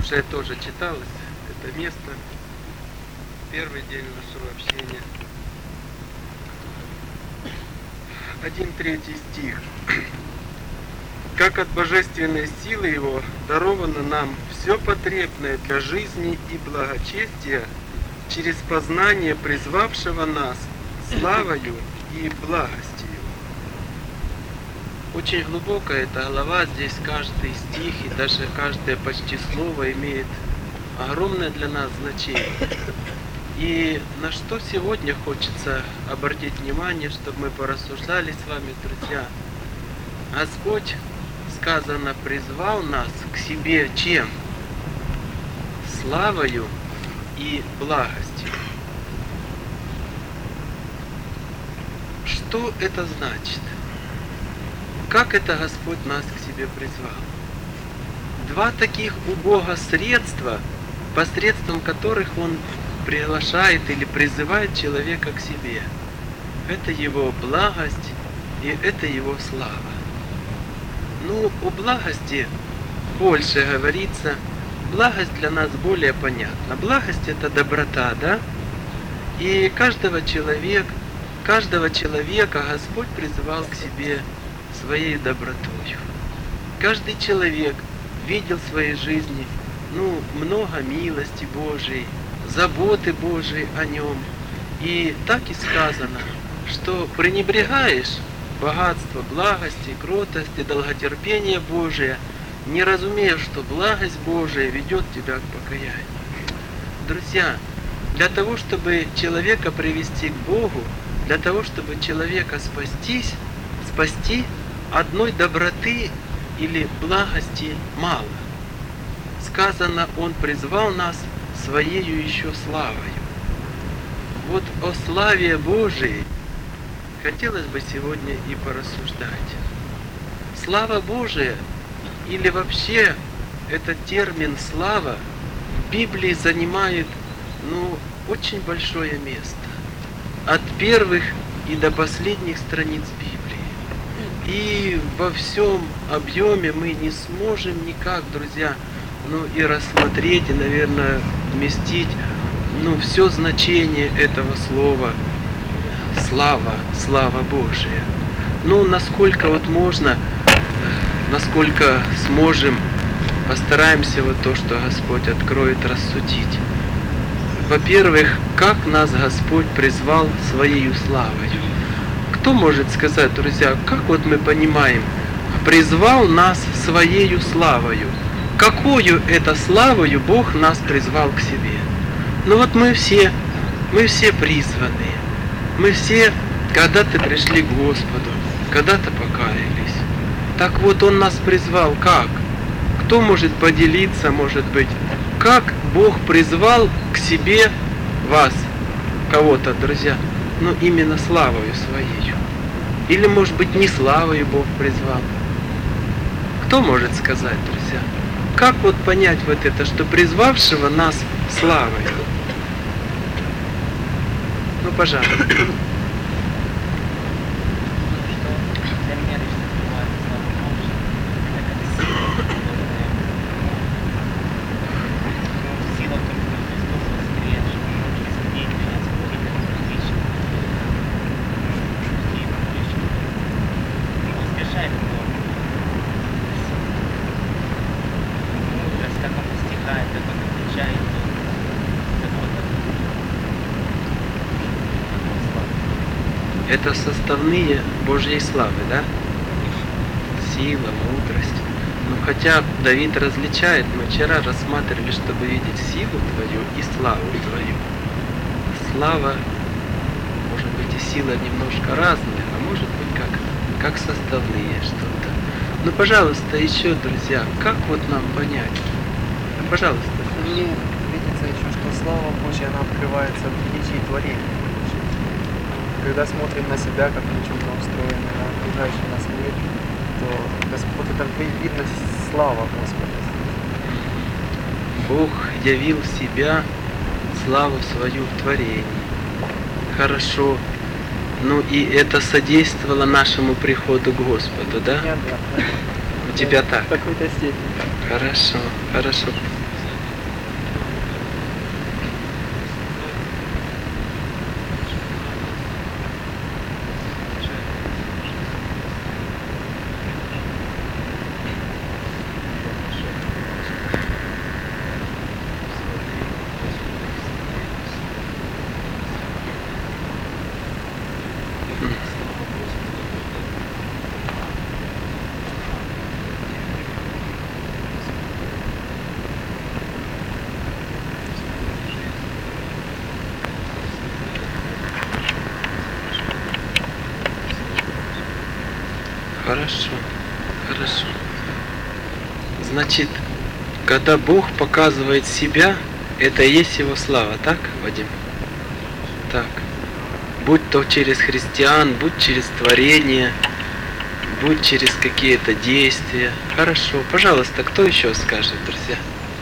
Уже тоже читалось это место, первый день нашего общения. 1-3 стих. «Как от божественной силы Его даровано нам все потребное для жизни и благочестия через познание призвавшего нас славою и благостью». Очень глубокая эта глава, здесь каждый стих и даже каждое почти слово имеет огромное для нас значение. И на что сегодня хочется обратить внимание, чтобы мы порассуждали с вами, друзья. Господь, сказано, призвал нас к себе чем? Славою и благостью. Что это значит? Как это Господь нас к себе призвал? Два таких у Бога средства, посредством которых Он приглашает или призывает человека к себе. Это Его благость и это Его слава. Ну, о благости больше говорится. Благость для нас более понятна. Благость — это доброта, да? И каждого человека Господь призывал к себе своей добротою. Каждый человек видел в своей жизни, много милости Божией, заботы Божией о нем. И так и сказано, что пренебрегаешь богатство благости, кротости, долготерпения Божия, не разумея, что благость Божия ведет тебя к покаянию. Друзья, для того, чтобы человека привести к Богу, для того, чтобы человека спасти, одной доброты или благости мало. Сказано, Он призвал нас Своею еще славою. Вот о славе Божией хотелось бы сегодня и порассуждать. Слава Божия, или вообще этот термин «слава» в Библии занимает, очень большое место. От первых и до последних страниц Библии. И во всем объеме мы не сможем никак, друзья, и рассмотреть, и, наверное, вместить, все значение этого слова слава Божия. Насколько можно, насколько сможем, постараемся то, что Господь откроет, рассудить. Во-первых, как нас Господь призвал Своею славою? Кто может сказать, друзья, как мы понимаем, призвал нас Своею славою? Какую это славою Бог нас призвал к себе? Мы все призваны. Мы все когда-то пришли к Господу, когда-то покаялись. Так вот, Он нас призвал как? Кто может поделиться, может быть, как Бог призвал к себе вас, кого-то, друзья, именно славою Своею? Или, может быть, не славою Бог призвал? Кто может сказать, друзья? Как понять это, что призвавшего нас славою? Пожалуйста. Это составные Божьей славы, да? Сила, мудрость. Хотя Давид различает, мы вчера рассматривали, чтобы видеть силу Твою и славу Твою. Слава, может быть, и сила немножко разные, а может быть, как составные что-то. Пожалуйста, еще, друзья, как нам понять? Пожалуйста. Мне видится еще, что слава Божья, она открывается в величии творения. Когда смотрим на себя, как мы чем-то устроены, на окружающий нас мир, то Господь, это видно слава Господа. Бог явил себя, славу свою в творении. Хорошо. И это содействовало нашему приходу к Господу, да? Нет, У тебя так? В какой-то степени. Хорошо. Хорошо, хорошо. Значит, когда Бог показывает себя, это и есть Его слава, так, Вадим? Так. Будь то через христиан, будь через творение, будь через какие-то действия. Хорошо. Пожалуйста, кто еще скажет, друзья?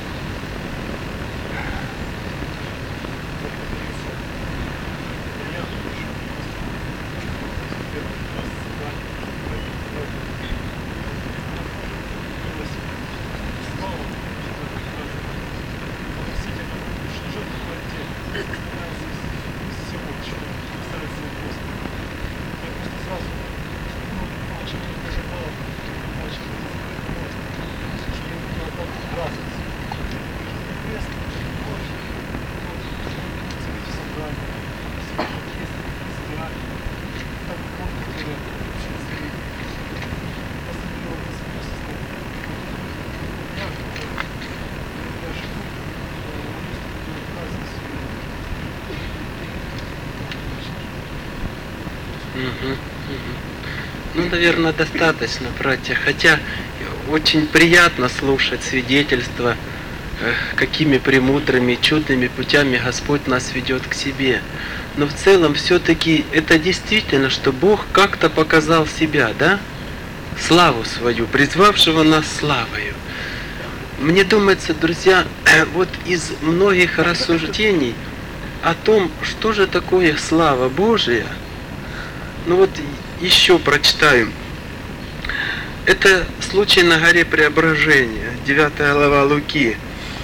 Ну, наверное, достаточно, братья. Хотя очень приятно слушать свидетельства, какими премудрыми, чудными путями Господь нас ведет к себе. Но в целом все-таки это действительно, что Бог как-то показал себя, да? Славу свою, призвавшего нас славою. Мне думается, друзья, вот из многих рассуждений о том, что же такое слава Божия, ну вот еще прочитаем. Это случай на горе Преображения, 9 глава Луки.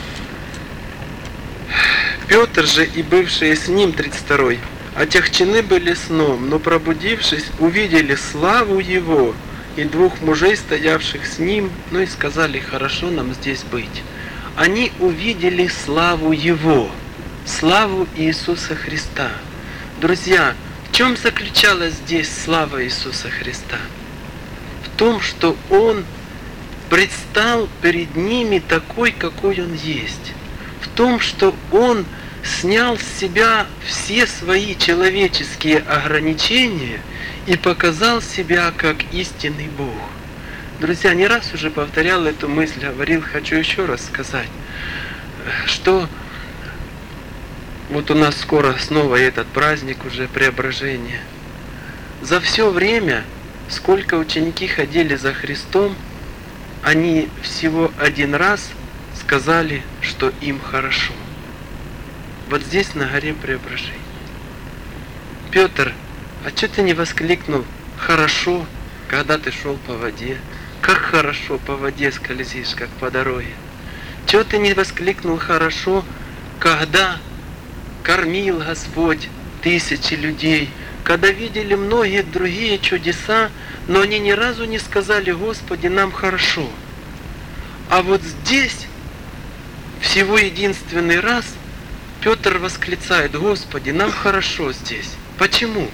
Петр же и бывшие с ним, 32, отягчены были сном, но пробудившись, увидели славу его и двух мужей, стоявших с ним, ну и сказали: хорошо нам здесь быть. Они увидели славу его, славу Иисуса Христа. Друзья, в чем заключалась здесь слава Иисуса Христа? В том, что Он предстал перед ними такой, какой Он есть. В том, что Он снял с себя все свои человеческие ограничения и показал себя как истинный Бог. Друзья, не раз уже повторял эту мысль, говорил, хочу еще раз сказать, что вот у нас скоро снова этот праздник уже Преображения. За все время, сколько ученики ходили за Христом, они всего один раз сказали, что им хорошо. Вот здесь, на горе Преображения. Петр, а что ты не воскликнул «хорошо», когда ты шел по воде? Как хорошо по воде скользишь, как по дороге. Чего ты не воскликнул «хорошо», когда кормил Господь тысячи людей, когда видели многие другие чудеса, но они ни разу не сказали: Господи, нам хорошо. А вот здесь, всего единственный раз, Петр восклицает: Господи, нам хорошо здесь. Почему?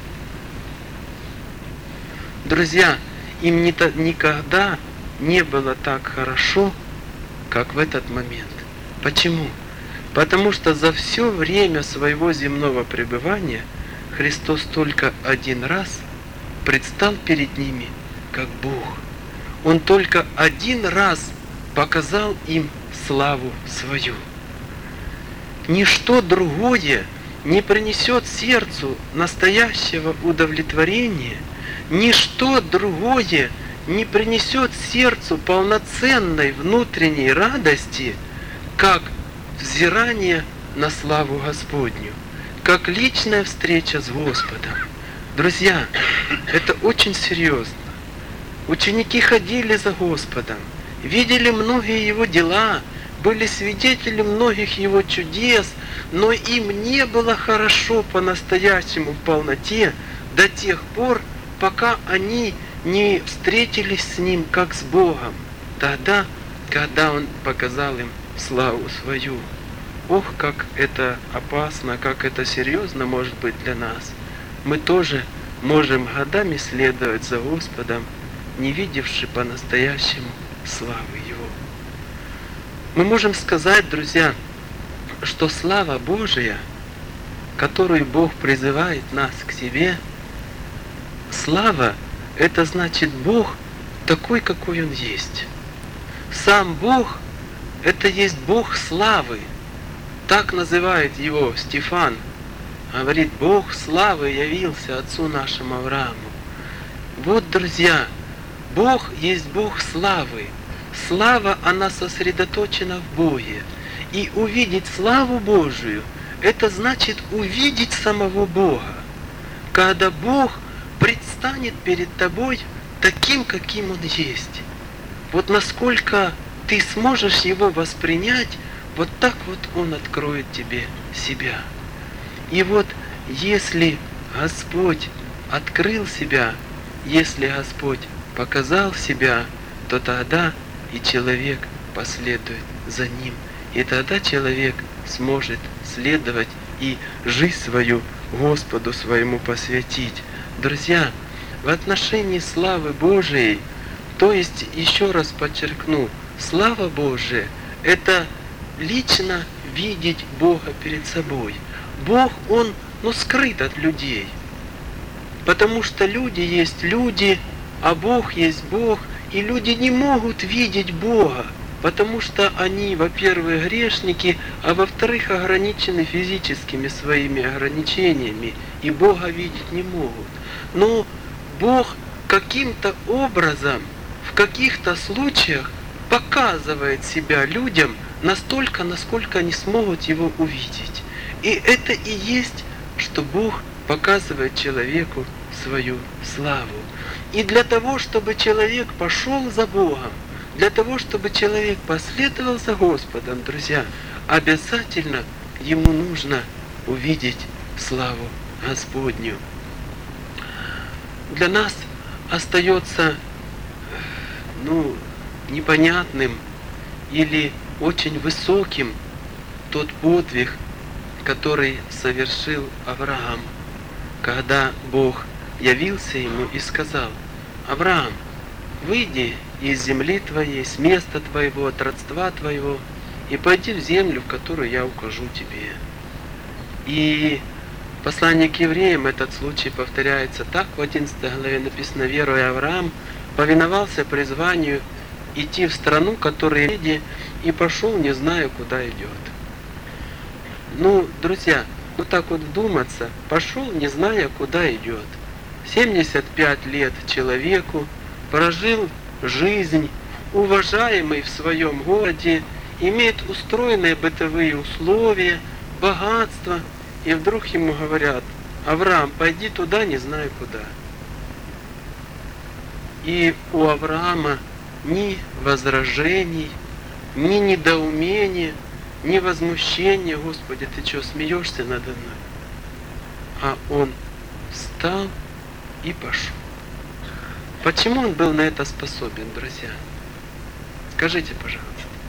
Друзья, им никогда не было так хорошо, как в этот момент. Почему? Потому что за все время своего земного пребывания Христос только один раз предстал перед ними как Бог. Он только один раз показал им славу свою. Ничто другое не принесет сердцу настоящего удовлетворения, ничто другое не принесет сердцу полноценной внутренней радости, как взирание на славу Господню, как личная встреча с Господом. Друзья, это очень серьезно. Ученики ходили за Господом, видели многие Его дела, были свидетели многих Его чудес, но им не было хорошо по-настоящему в полноте до тех пор, пока они не встретились с Ним как с Богом, тогда, когда Он показал им славу свою. Ох, как это опасно, как это серьезно может быть для нас. Мы тоже можем годами следовать за Господом, не видевши по-настоящему славы Его. Мы можем сказать, друзья, что слава Божия, которую Бог призывает нас к себе, слава, это значит Бог такой, какой Он есть. Сам Бог – это есть Бог славы. Так называет Его Стефан. Говорит, Бог славы явился отцу нашему Аврааму. Вот, друзья, Бог есть Бог славы. Слава, она сосредоточена в Боге. И увидеть славу Божию – это значит увидеть самого Бога. Когда Бог предстанет перед тобой таким, каким Он есть. Вот насколько ты сможешь Его воспринять, вот так вот Он откроет тебе себя. И вот если Господь открыл себя, если Господь показал себя, то тогда и человек последует за Ним. И тогда человек сможет следовать и жизнь свою Господу своему посвятить. Друзья, в отношении славы Божией, то есть, еще раз подчеркну, слава Божия – это лично видеть Бога перед собой. Бог, Он, скрыт от людей. Потому что люди есть люди, а Бог есть Бог, и люди не могут видеть Бога, потому что они, во-первых, грешники, а во-вторых, ограничены физическими своими ограничениями, и Бога видеть не могут. Но Бог каким-то образом, в каких-то случаях показывает себя людям настолько, насколько они смогут Его увидеть. И это и есть, что Бог показывает человеку свою славу. И для того, чтобы человек пошел за Богом, для того, чтобы человек последовал за Господом, друзья, обязательно ему нужно увидеть славу Господню. Для нас остается непонятным или очень высоким тот подвиг, который совершил Авраам, когда Бог явился ему и сказал: «Авраам, выйди из земли твоей, с места твоего, от родства твоего, и пойди в землю, в которую я укажу тебе». И в послании к евреям этот случай повторяется так. В 11 главе написано: «Веруя Авраам повиновался призванию идти в страну, которую види, и пошел, не зная, куда идет». Друзья, вот так вот вдуматься, пошел, не зная, куда идет. 75 лет человеку, прожил жизнь, уважаемый в своем городе, имеет устроенные бытовые условия, богатство, и вдруг ему говорят: «Авраам, пойди туда, не знаю куда». И у Авраама ни возражений, ни недоумения, ни возмущения: «Господи, ты что, смеешься надо мной?» А он встал и пошел. Почему он был на это способен, друзья? Скажите, пожалуйста.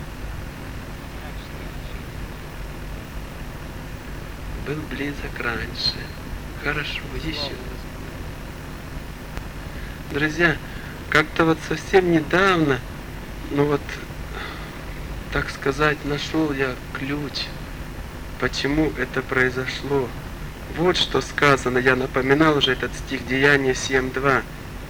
Был близок раньше. Хорошо, еще. Друзья, как-то вот совсем недавно, так сказать, нашел я ключ, почему это произошло. Вот что сказано, я напоминал уже этот стих, Деяния 7:2.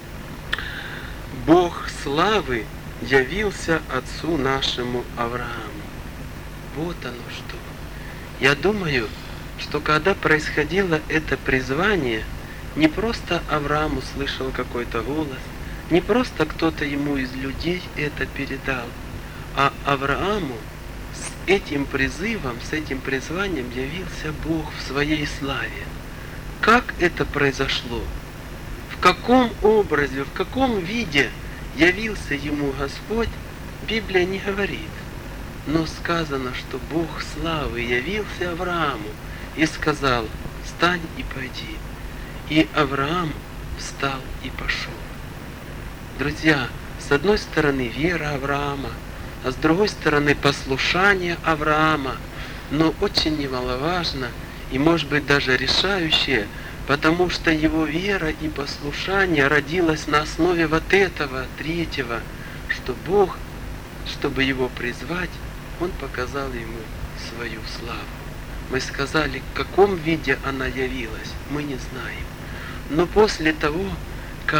«Бог славы явился отцу нашему Аврааму». Вот оно что. Я думаю, что когда происходило это призвание, не просто Авраам услышал какой-то голос, не просто кто-то ему из людей это передал, а Аврааму с этим призывом, с этим призванием явился Бог в своей славе. Как это произошло? В каком образе, в каком виде явился ему Господь, Библия не говорит. Но сказано, что Бог славы явился Аврааму и сказал: «Встань и пойди». И Авраам встал и пошел. Друзья, с одной стороны вера Авраама, а с другой стороны послушание Авраама, но очень немаловажно и, может быть, даже решающее, потому что его вера и послушание родилось на основе вот этого, третьего, что Бог, чтобы его призвать, Он показал ему свою славу. Мы сказали, в каком виде она явилась, мы не знаем. Но после того, как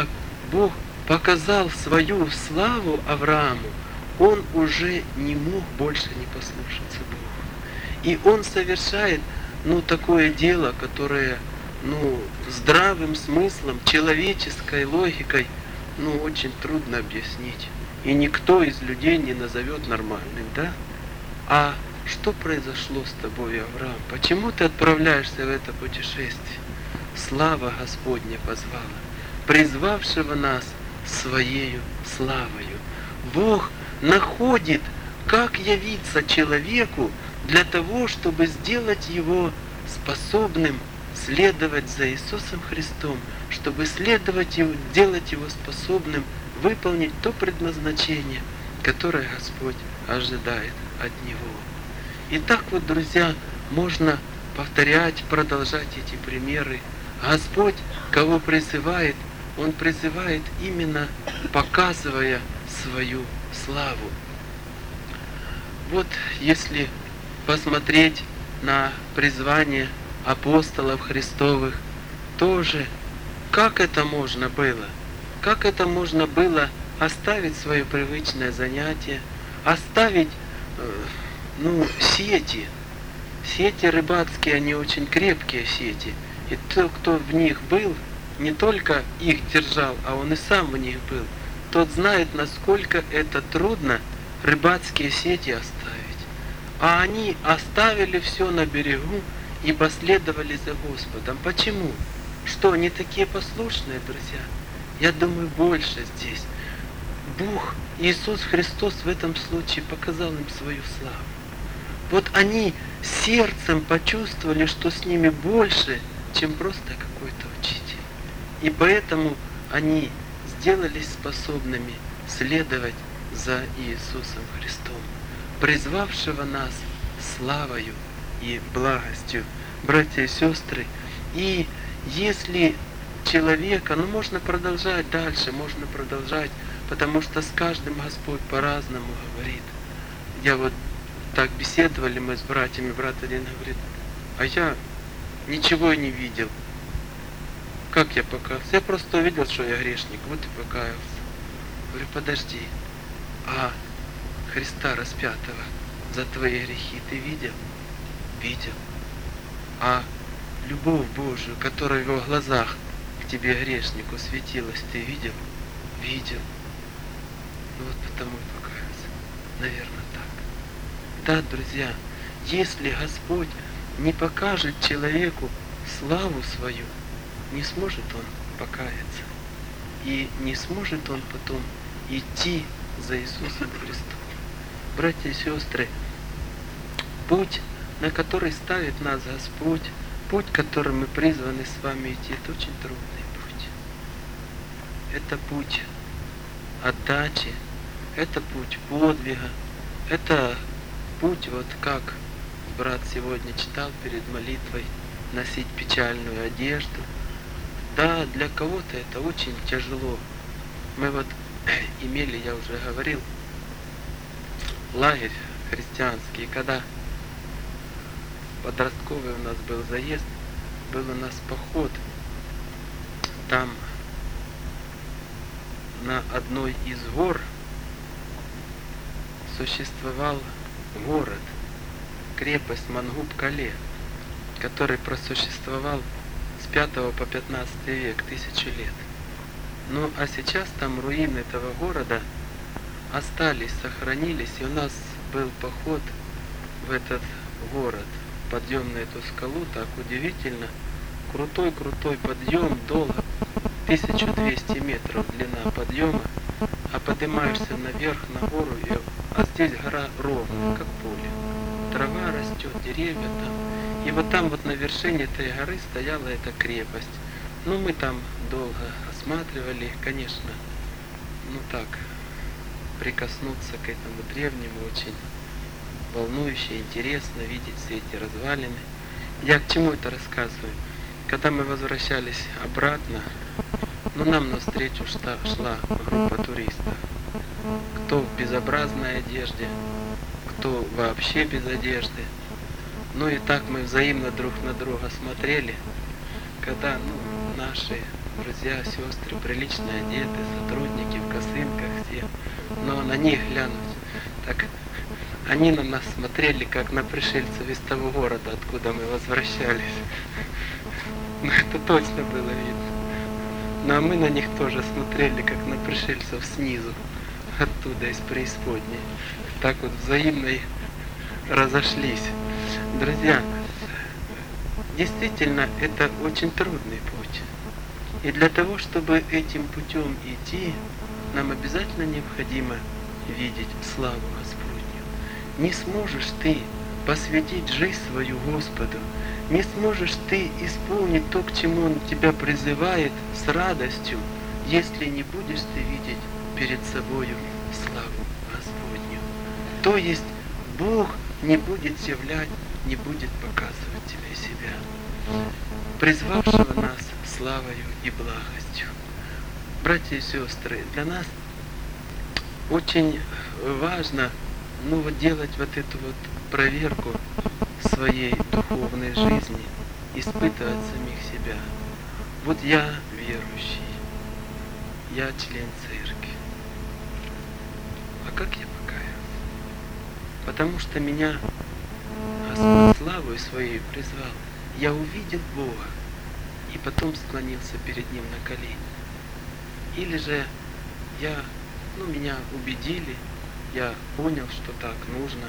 Бог показал свою славу Аврааму, он уже не мог больше не послушаться Богу. И он совершает, такое дело, которое, здравым смыслом, человеческой логикой, очень трудно объяснить. И никто из людей не назовет нормальным, да? А что произошло с тобой, Авраам? Почему ты отправляешься в это путешествие? Слава Господня позвала, призвавшего нас Своею славою. Бог находит, как явиться человеку для того, чтобы сделать его способным следовать за Иисусом Христом, чтобы делать его способным выполнить то предназначение, которое Господь ожидает от него. И так вот, друзья, можно повторять, продолжать эти примеры. Господь, кого призывает, Он призывает именно показывая свою славу. Вот если посмотреть на призвание апостолов Христовых, тоже как это можно было? Как это можно было оставить свое привычное занятие, оставить сети? Сети рыбацкие, они очень крепкие сети. И тот, кто в них был, не только их держал, а он и сам в них был, тот знает, насколько это трудно рыбацкие сети оставить. А они оставили все на берегу и последовали за Господом. Почему? Что, они такие послушные, друзья? Я думаю, больше здесь. Бог, Иисус Христос в этом случае показал им свою славу. Вот они сердцем почувствовали, что с ними больше, чем просто какой-то учитель. И поэтому они сделались способными следовать за Иисусом Христом, призвавшего нас славою и благостью. Братья и сестры, и если человека, можно продолжать дальше, можно продолжать, потому что с каждым Господь по-разному говорит. Я вот так беседовали мы с братьями, брат один говорит, а я ничего не видел. Как я покаялся? Я просто увидел, что я грешник, вот и покаялся. Говорю, подожди, а Христа распятого за твои грехи ты видел? Видел. А любовь Божию, которая в его глазах к тебе, грешнику, светилась, ты видел? Видел. Вот потому и покаялся. Наверное, так. Да, друзья, если Господь не покажет человеку славу свою, не сможет он покаяться. И не сможет он потом идти за Иисусом Христом. Братья и сестры, путь, на который ставит нас Господь, путь, которым мы призваны с вами идти, это очень трудный путь. Это путь отдачи, это путь подвига, это путь, вот как брат сегодня читал перед молитвой, носить печальную одежду. Да, для кого-то это очень тяжело. Мы вот имели, я уже говорил, лагерь христианский, когда подростковый у нас был заезд, был у нас поход. Там на одной из гор существовал город, крепость Мангуб-Кале, который просуществовал с 5 по 15 век, 1000 лет. Ну а сейчас там руины этого города остались, сохранились, и у нас был поход в этот город, подъем на эту скалу, так удивительно, крутой подъем, долго, 1200 метров длина подъема, а поднимаешься наверх на гору, а здесь гора ровная, как поле, трава растет, деревья там, и вот там вот на вершине этой горы стояла эта крепость. Ну мы там долго осматривали, конечно, так, прикоснуться к этому древнему, очень волнующе, интересно видеть все эти развалины. Я к чему это рассказываю? Когда мы возвращались обратно, нам навстречу шла группа туристов. Кто в безобразной одежде, кто вообще без одежды. И так мы взаимно друг на друга смотрели, когда наши друзья, сестры, прилично одеты, сотрудники в косынках все. Но на них глянуть, так они на нас смотрели, как на пришельцев из того города, откуда мы возвращались. Ну, это точно было видно. Ну, а мы на них тоже смотрели, как на пришельцев снизу, оттуда, из преисподней. Так вот взаимно и разошлись. Друзья, действительно, это очень трудный путь. И для того, чтобы этим путем идти, нам обязательно необходимо видеть славу Господню. Не сможешь ты посвятить жизнь свою Господу, не сможешь ты исполнить то, к чему Он тебя призывает с радостью, если не будешь ты видеть перед собою славу Господню. То есть Бог не будет являть, не будет показывать тебе себя, призвавшего нас славою и благостью. Братья и сестры, для нас очень важно делать вот эту вот проверку своей духовной жизни, испытывать самих себя. Вот я верующий, я член церкви. А как я покаялся? Потому что меня Господь славой своей призвал. Я увидел Бога и потом склонился перед Ним на колени. Или же меня убедили, я понял, что так нужно.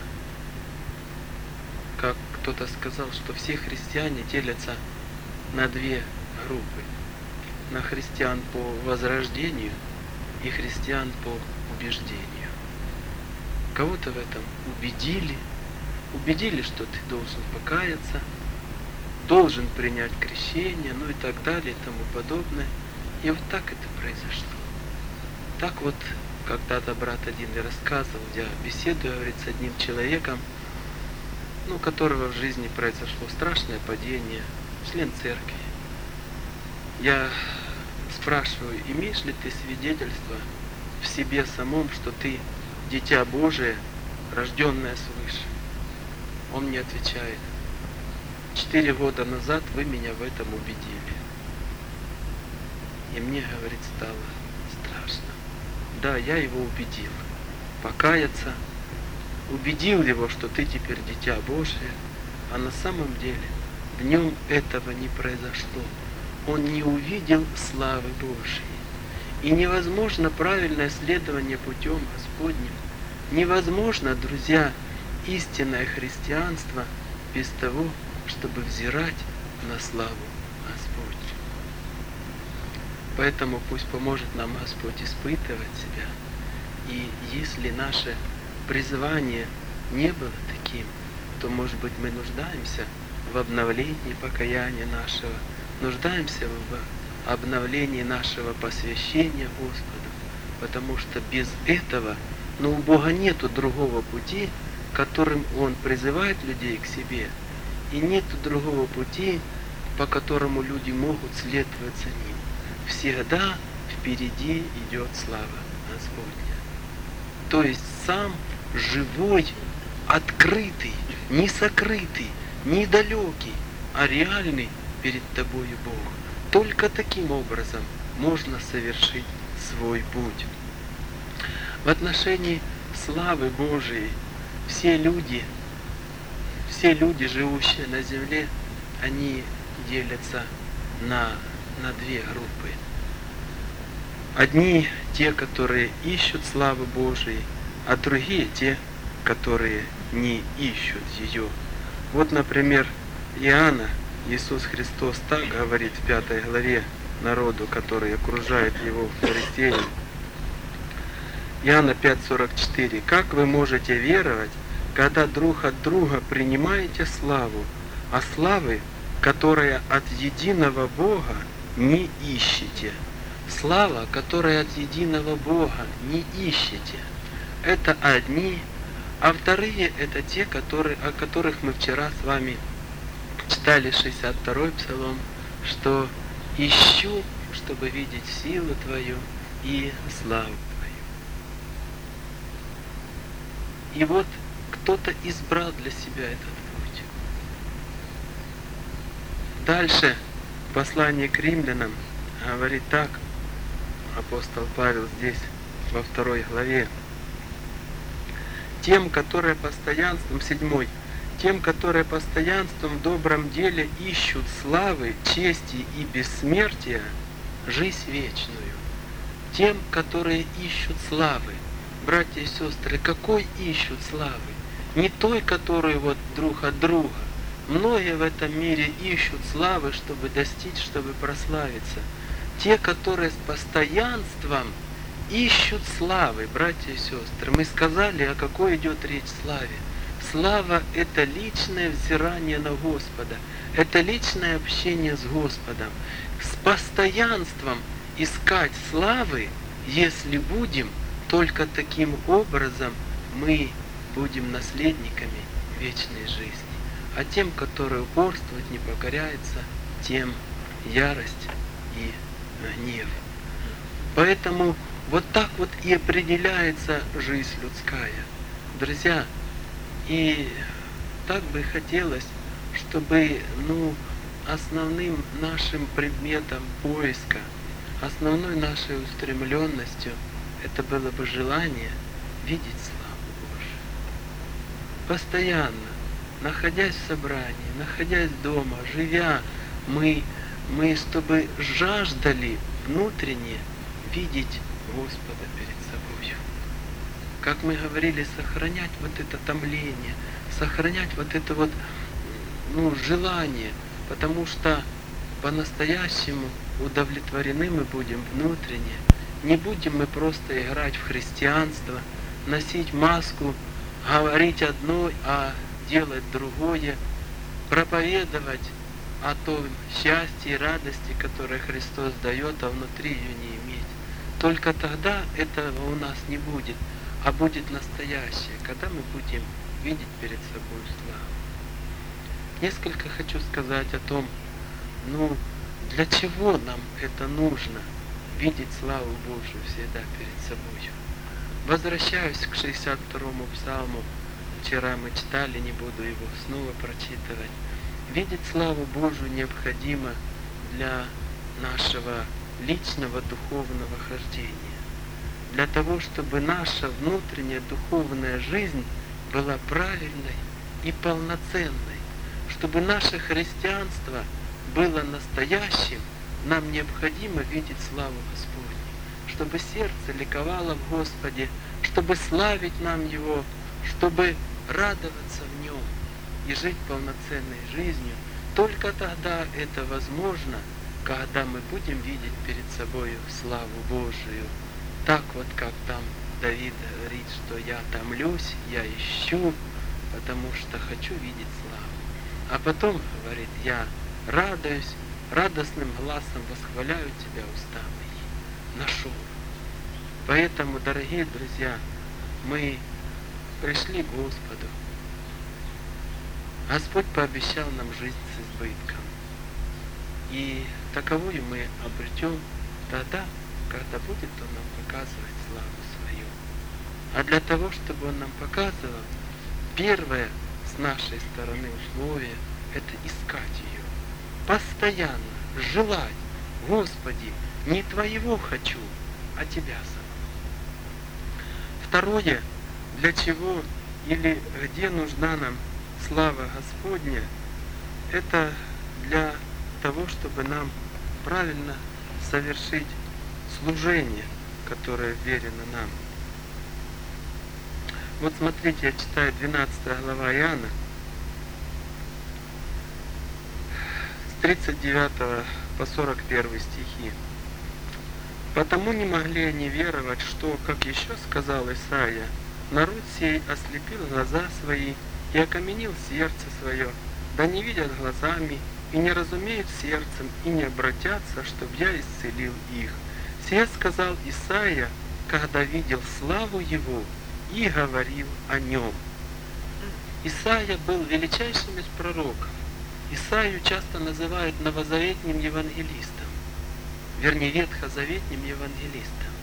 Как кто-то сказал, что все христиане делятся на две группы. На христиан по возрождению и христиан по убеждению. Кого-то в этом убедили, что ты должен покаяться, должен принять крещение, и так далее, и тому подобное. И вот так это произошло. Так вот, когда-то брат один рассказывал, я беседую, говорит, с одним человеком, у которого в жизни произошло страшное падение, член церкви. Я спрашиваю, имеешь ли ты свидетельство в себе самом, что ты дитя Божие, рожденное свыше? Он мне отвечает, 4 года назад вы меня в этом убедили. И мне, говорит, стало страшно. Да, я его убедил покаяться, убедил его, что ты теперь дитя Божие, а на самом деле в нем этого не произошло. Он не увидел славы Божьей. И невозможно правильное следование путем Господним. Невозможно, друзья, истинное христианство без того, чтобы взирать на славу Господню. Поэтому пусть поможет нам Господь испытывать себя. И если наше призвание не было таким, то, может быть, мы нуждаемся в обновлении покаяния нашего, нуждаемся в обновлении нашего посвящения Господу, потому что без этого, у Бога нету другого пути, которым Он призывает людей к себе, и нету другого пути, по которому люди могут следовать за Ним. Всегда впереди идет слава Господня. То есть сам живой, открытый, не сокрытый, не далекий, а реальный перед тобою Бог. Только таким образом можно совершить свой путь. В отношении славы Божией все люди, живущие на земле, они делятся на две группы. Одни те, которые ищут славы Божией, а другие те, которые не ищут ее. Вот, например, Иоанна, Иисус Христос так говорит в 5 главе народу, который окружает его фарисеям. Иоанна 5:44. Как вы можете веровать, когда друг от друга принимаете славу, а славы, которая от единого Бога, не ищете? Слава, которая от единого Бога, не ищете. Это одни, а вторые это те, о которых мы вчера с вами читали 62-й псалом, что ищу, чтобы видеть силу Твою и славу Твою. И вот кто-то избрал для себя этот путь. Дальше в послании к римлянам говорит так, апостол Павел здесь, во 2 главе. Тем, которые постоянством, 7, тем, которые постоянством в добром деле ищут славы, чести и бессмертия, жизнь вечную. Тем, которые ищут славы. Братья и сестры, какой ищут славы? Не той, которую вот друг от друга. Многие в этом мире ищут славы, чтобы достичь, чтобы прославиться. Те, которые с постоянством ищут славы, братья и сестры. Мы сказали, о какой идет речь славе. Слава – это личное взирание на Господа. Это личное общение с Господом. С постоянством искать славы, если будем, только таким образом мы будем наследниками вечной жизни. А тем, которые упорствуют, не покоряются, тем ярость и гнев. Поэтому вот так вот и определяется жизнь людская. Друзья, и так бы хотелось, чтобы основным нашим предметом поиска, основной нашей устремленностью, это было бы желание видеть славу Божию. Постоянно, находясь в собрании, находясь дома, живя, мы чтобы жаждали внутренне видеть Господа перед собой. Как мы говорили, сохранять вот это томление, сохранять вот это вот желание, потому что по-настоящему удовлетворены мы будем внутренне. Не будем мы просто играть в христианство, носить маску, говорить одно, а делать другое, проповедовать о том счастье и радости, которое Христос дает, а внутри ее не иметь. Только тогда этого у нас не будет, а будет настоящее, когда мы будем видеть перед собой славу. Несколько хочу сказать о том, для чего нам это нужно, видеть славу Божию всегда перед собой. Возвращаюсь к 62-му псалму. Вчера мы читали, не буду его снова прочитывать. Видеть славу Божию необходимо для нашего личного духовного хождения. Для того, чтобы наша внутренняя духовная жизнь была правильной и полноценной. Чтобы наше христианство было настоящим, нам необходимо видеть славу Господню. Чтобы сердце ликовало в Господе, чтобы славить нам Его, чтобы радоваться в Нем и жить полноценной жизнью. Только тогда это возможно, когда мы будем видеть перед собой славу Божию. Так вот, как там Давид говорит, что я томлюсь, я ищу, потому что хочу видеть славу. А потом, говорит, я радуюсь, радостным гласом восхваляю Тебя уста мои. Нашел. Поэтому, дорогие друзья, мы пришли к Господу. Господь пообещал нам жизнь с избытком. И таковую мы обретем тогда, когда будет Он нам показывать славу свою. А для того, чтобы Он нам показывал, первое с нашей стороны условие – это искать ее. Постоянно желать: Господи, не Твоего хочу, а Тебя самого. Второе, для чего или где нужна нам слава Господня, это для того, чтобы нам правильно совершить служение, которое верено нам. Вот смотрите, я читаю 12 глава Иоанна, с 39 по 41 стихи. «Потому не могли они веровать, что, как еще сказал Исаия, народ сей ослепил глаза свои и окаменил сердце свое, да не видят глазами, и не разумеют сердцем, и не обратятся, чтоб я исцелил их. Сие сказал Исаия, когда видел славу его и говорил о нем». Исаия был величайшим из пророков. Исаию часто называют новозаветним евангелистом, вернее, ветхозаветним евангелистом.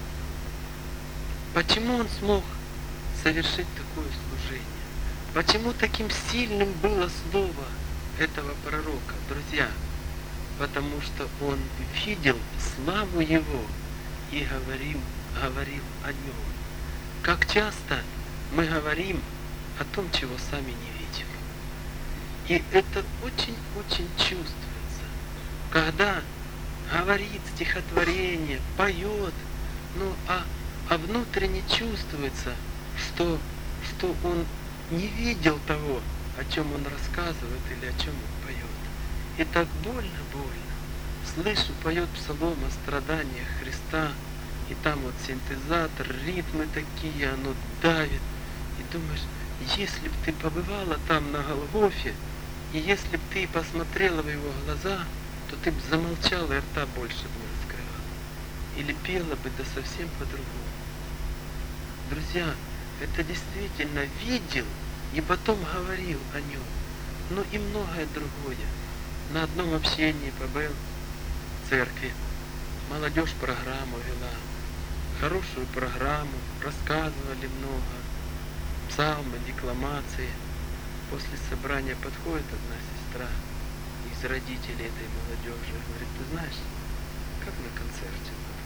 Почему он смог совершить такое служение? Почему таким сильным было слово этого пророка? Друзья, потому что он видел славу Его и говорил о Нем. Как часто мы говорим о том, чего сами не видим. И это очень-очень чувствуется, когда говорит стихотворение, поет, а внутренне чувствуется, что он не видел того, о чем он рассказывает или о чем он поет. И так больно. Слышу, поет псалом о страданиях Христа, и там вот синтезатор, ритмы такие, оно давит. И думаешь, если бы ты побывала там на Голгофе, и если бы ты посмотрела в его глаза, то ты бы замолчала и рта больше бы не раскрывала. Или пела бы, да совсем по-другому. Друзья, это действительно видел и потом говорил о нем. Но и многое другое. На одном общении побыл в церкви. Молодежь программу вела. Хорошую программу, рассказывали много. Псалмы, декламации. После собрания подходит одна сестра из родителей этой молодежи и говорит, ты знаешь, как на концерте было.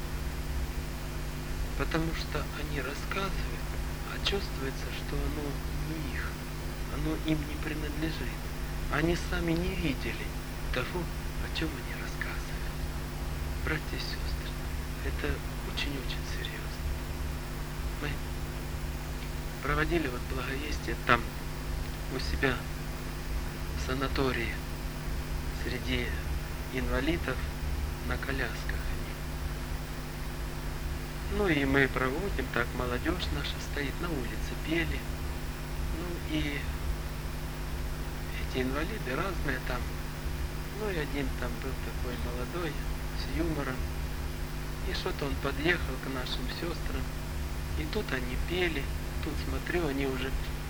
Потому что они рассказывают, а чувствуется, что оно не их, оно им не принадлежит. Они сами не видели того, о чем они рассказывали. Братья и сестры, это очень-очень серьезно. Мы проводили вот благовестие там, у себя в санатории, среди инвалидов на колясках они. И мы проводим, так молодежь наша стоит, на улице пели. И эти инвалиды разные там. И один там был такой молодой, с юмором. И что-то он подъехал к нашим сестрам. И тут они пели, тут смотрю, они уже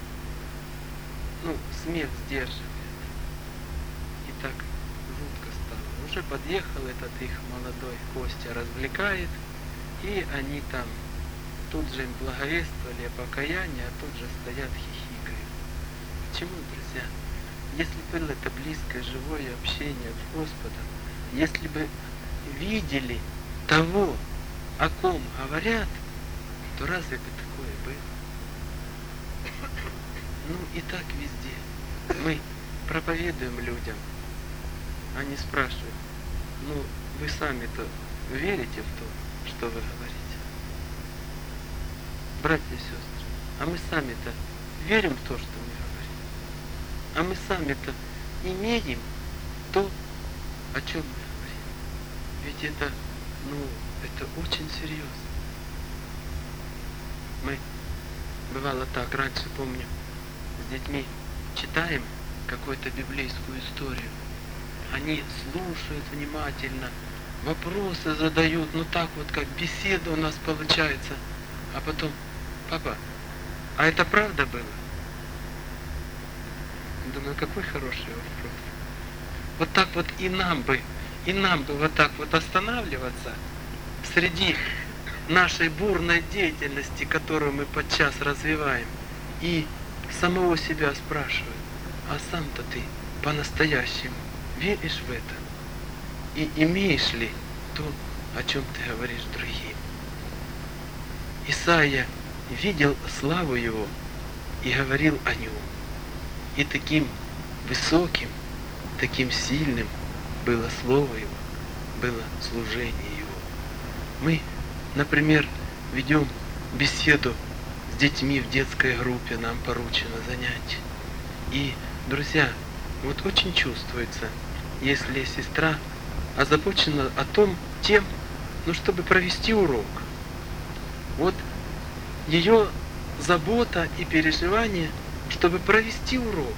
смех сдерживает. И так жутко стало. Уже подъехал этот их молодой Костя, развлекает, и они там тут же им благовествовали о покаянии, а тут же стоят хихикают. Почему, друзья? Если было это близкое, живое общение с Господом, если бы видели того, о ком говорят, то разве бы такое было? И так везде. Мы проповедуем людям. Они спрашивают, вы сами-то верите в то, что вы говорите? Братья и сестры, а мы сами-то верим в то, что мы говорим? А мы сами-то имеем то, о чем мы говорим? Ведь это очень серьезно. Мы, бывало так, раньше помню, с детьми читаем какую-то библейскую историю. Они слушают внимательно, вопросы задают, так вот, как беседа у нас получается. А потом, папа, а это правда было? Думаю, какой хороший вопрос. Вот так вот и нам бы вот так вот останавливаться среди нашей бурной деятельности, которую мы подчас развиваем, и самого себя спрашивать, а сам-то ты по-настоящему веришь в это? И имеешь ли то, о чем ты говоришь другим? Исаия видел славу его и говорил о нем. И таким высоким, таким сильным было слово его, было служение его. Мы, например, ведем беседу с детьми в детской группе, нам поручено занятие. И, друзья, вот очень чувствуется, если сестра озабочена тем, чтобы провести урок. Вот ее забота и переживание, чтобы провести урок.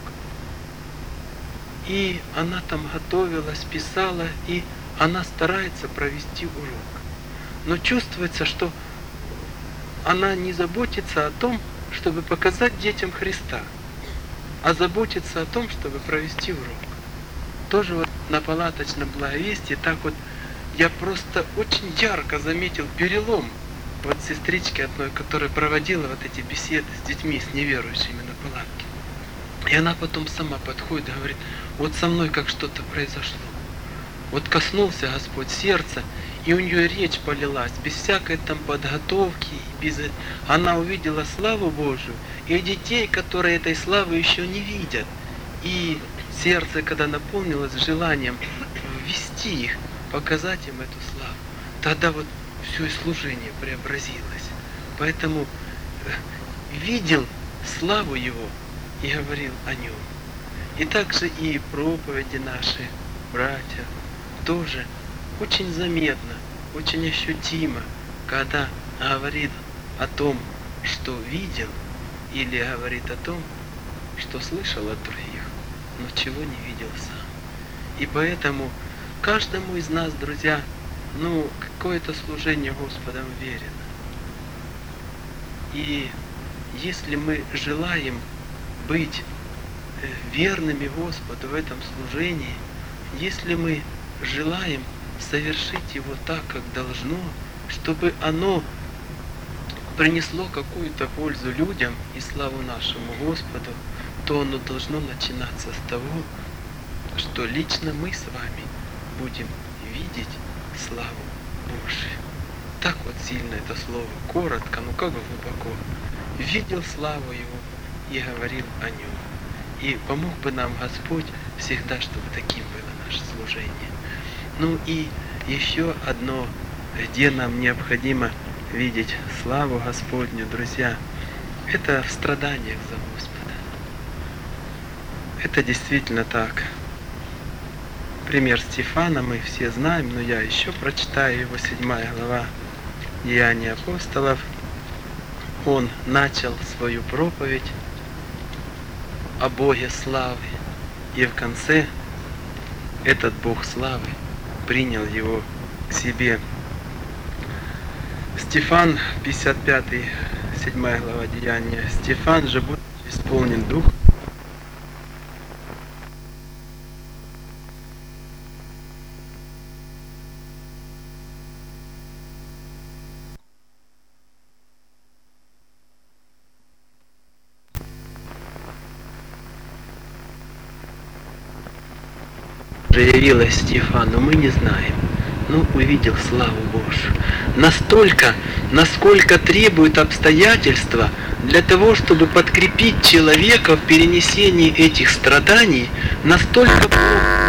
И она там готовилась, писала, и она старается провести урок. Но чувствуется, что она не заботится о том, чтобы показать детям Христа, а заботится о том, чтобы провести урок. Тоже вот на палаточном благовестии так вот я просто очень ярко заметил перелом вот сестрички одной, которая проводила вот эти беседы с детьми, с неверующими на палатке. И она потом сама подходит и говорит, вот со мной как что-то произошло. Вот коснулся Господь сердца, и у нее речь полилась, без всякой там подготовки, она увидела славу Божию, и детей, которые этой славы еще не видят. И сердце, когда наполнилось желанием ввести их, показать им эту славу, тогда вот все и служение преобразилось. Поэтому видел славу Его и говорил о Нем. И также и проповеди наши, братья, тоже очень заметно, очень ощутимо, когда говорит о том, что видел, или говорит о том, что слышал от других, но чего не видел сам. И поэтому каждому из нас, друзья, какое-то служение Господом верено. И если мы желаем быть верными Господу в этом служении, если мы желаем совершить его так, как должно, чтобы оно принесло какую-то пользу людям и славу нашему Господу, то оно должно начинаться с того, что лично мы с вами будем видеть славу Божию. Так вот сильно это слово, коротко, но как глубоко. Видел славу Его и говорил о Нем. И помог бы нам Господь всегда, чтобы таким было наше служение. И еще одно, где нам необходимо видеть славу Господню, друзья, это в страданиях за Господа. Это действительно так. Пример Стефана мы все знаем, но я еще прочитаю его, 7 глава Деяний апостолов. Он начал свою проповедь о Боге славы, и в конце этот Бог славы принял его к себе. Стефан, 55, 7 глава Деяния. Стефан же, будучи исполнен Духа, явилась Стефану, мы не знаем, но увидел славу Божию. Настолько, насколько требуют обстоятельства для того, чтобы подкрепить человека в перенесении этих страданий, настолько Бог